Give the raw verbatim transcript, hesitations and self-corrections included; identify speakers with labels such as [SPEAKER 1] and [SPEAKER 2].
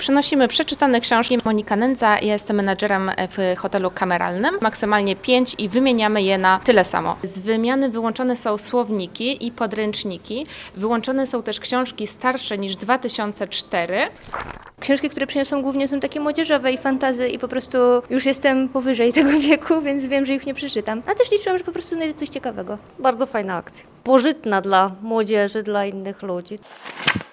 [SPEAKER 1] Przynosimy przeczytane książki. Monika Nędza, ja jestem menadżerem w hotelu kameralnym. Maksymalnie pięć i wymieniamy je na tyle samo. Z wymiany wyłączone są słowniki i podręczniki. Wyłączone są też książki starsze niż dwa tysiące cztery.
[SPEAKER 2] Książki, które przyniosłam głównie są takie młodzieżowe i fantazy i po prostu już jestem powyżej tego wieku, więc wiem, że ich nie przeczytam. A też liczyłam, że po prostu znajdę coś ciekawego.
[SPEAKER 3] Bardzo fajna akcja. Pożytna dla młodzieży, dla innych ludzi.